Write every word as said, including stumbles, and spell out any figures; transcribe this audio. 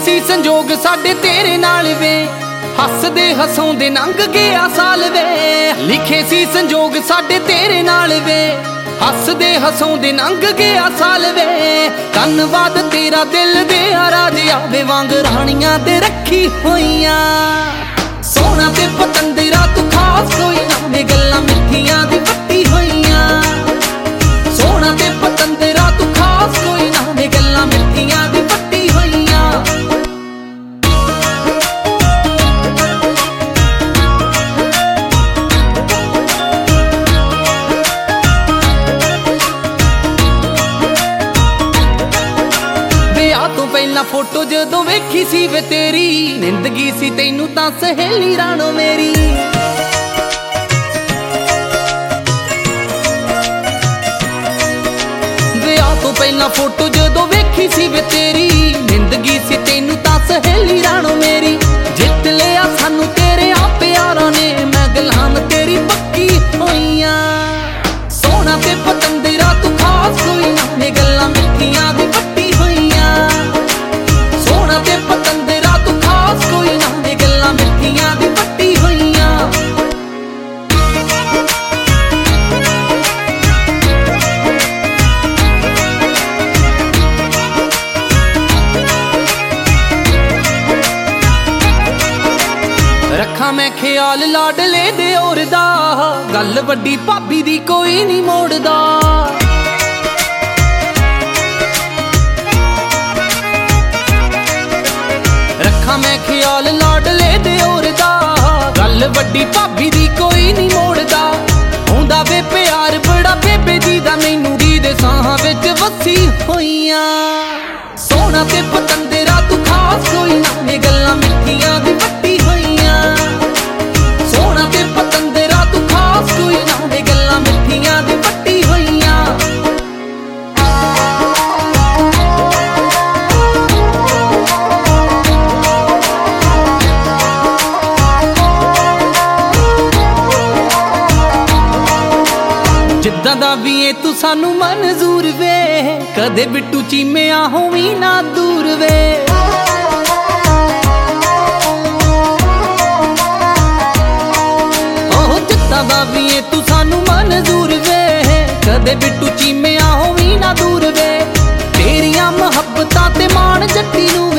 ਸੀ ਸੰਜੋਗ ਸਾਡੇ ਤੇਰੇ ਨਾਲ ਵੇ, ਹੱਸਦੇ ਹਸਾਉਂਦੇ ਲੰਘ ਗਿਆ ਸਾਲ ਵੇ। ਲਿਖੇ ਸੀ ਸੰਜੋਗ ਸਾਡੇ ਤੇਰੇ ਨਾਲ ਵੇ, ਹੱਸਦੇ ਹਸਾਉਂਦੇ ਲੰਘ ਗਿਆ ਸਾਲ ਵੇ। ਧੰਨਵਾਦ ਤੇਰਾ ਦਿਲ ਦੇ ਰਾਜ ਆਵੇ ਵਾਂਗ ਰਾਣੀਆਂ ਤੇ ਰੱਖੀ ਹੋਈਆਂ। ਸੋਹਣਾ ਤੇ ਪਤੰਦਰਾ ਤੂੰ ਖਾਸ ਕੋਈ ਨਾ ਵੇ, ਗੱਲਾਂ ਮਿੱਠੀਆਂ ਦੀ ਵੱਟੀ ਹੋਈਆਂ। ਸੋਹਣਾ ਤੇ ਪਤੰਦਰਾ ਤੂੰ ਖਾਸ ਕੋਈ ਨਾ ਵੇ, ਗੱਲਾਂ ਮਿੱਠੀਆਂ ਦੀ ਵੱਟੀ ਹੋਈਆਂ। ਵਿਆਹ ਤੋਂ ਪਹਿਲਾਂ ਫੋਟੋ ਜਦੋਂ ਵੇਖੀ ਸੀ ਵੇ ਤੇਰੀ, ਨਿੰਦ ਗਈ ਸੀ ਤੈਨੂੰ ਤਾਂ ਸਹੇਲੀ ਰਾਣੋ ਮੇਰੀ। ਵਿਆਹ ਤੋਂ ਪਹਿਲਾਂ ਫੋਟੋ ਜਦੋਂ ਵੇਖੀ ਸੀ ਵੇ ਤੇਰੀ, ਨਿੰਦ ਗਈ ਸੀ ਤੈਨੂੰ ਤਾਂ ਸਹੇਲੀ ਰਾਣੋ ਮੇਰੀ। ਜਿੱਤ ਲਿਆ ਸਾਨੂੰ ਤੇਰੇ ਆ ਪਿਆਰਾਂ ਨੇ, ਮੈਂ ਗੁਲਾਮ ਤੇਰੀ ਪੱਕੀ ਹੋਈਆਂ। ਸੋਹਣਾ ਤੇ ਪਤੰਦਰਾ ਤੂੰ ਖਾਸ ਕੋਈ ਨਾ ਵੇ, ਗੱਲਾਂ ਮਿੱਠੀਆਂ ਦੀ ਵੱਟੀ ਹੋਈਆਂ। ਸੋਹਣਾ ਤੇ ਪਤੰਦਰਾ ਤੂੰ ਖਾਸ ਕੋਈ ਨਾ ਵੇ, ਗੱਲਾਂ ਮਿੱਠੀਆਂ ਦੀ ਵੱਟੀ ਹੋਈਆਂ। ਰੱਖਾਂ ਮੈਂ ਖਿਆਲ ਲਾਡਲੇ ਦੇ ਔਰ ਦਾ, ਗੱਲ ਵੱਡੀ ਭਾਬੀ ਦੀ ਕੋਈ ਨਹੀਂ ਮੋੜਦਾ। ਰੱਖਾਂ ਮੈਂ ਖਿਆਲ ਲਾਡਲੇ ਦੇ ਔਰ ਦਾ, ਗੱਲ ਵੱਡੀ ਭਾਬੀ ਦੀ ਕੋਈ ਨਹੀਂ ਮੋੜਦਾ। ਆਉਂਦਾ ਵੇ ਪਿਆਰ ਬੜਾ ਬੇਬੇ ਜੀ ਦਾ, ਮੈਨੂੰ ਦੀ ਦੇ ਸਾਹਾਂ ਵਿੱਚ ਵਸੀ ਹੋਈਆਂ। ਸੋਹਣਾ ਤੇ ਪਤੰਦਰਾ ਤੂੰ ਖਾਸ ਕੋਈ ਨਾ ਵੇ, ਗੱਲਾਂ ਮਿੱਠੀਆਂ ਦੀ ਵੱਟੀ ਹੋਈਆਂ। ਸੋਹਣਾ ਤੇ ਪਤੰਦਰਾ ਤੂੰ ਖਾਸ ਕੋਈ ਨਾ ਵੇ, ਗੱਲਾਂ ਮਿੱਠੀਆਂ ਦੀ ਵੱਟੀ ਹੋਈਆਂ। ਜਿੱਦਾਂ ਦਾ ਵੀ ਏ ਤੂੰ ਸਾਨੂੰ ਮਨਜ਼ੂਰ ਵੇ, ਕਦੇ ਬਿੱਟੂ ਚੀਮਿਆ ਹੋਵੀਂ ਨਾ ਦੂਰ ਵੇ। ਓਹ ਜਿੱਦਾਂ ਦਾ ਵੀ ਏ ਤੂੰ ਸਾਨੂੰ ਮਨਜ਼ੂਰ ਵੇ, ਕਦੇ ਬਿੱਟੂ ਚੀਮਿਆ ਹੋਵੀਂ ਨਾ ਦੂਰ ਵੇ। ਤੇਰੀਆਂ ਮੁਹੱਬਤਾਂ ਤੇ ਮਾਣ ਜੱਟੀ ਨੂੰ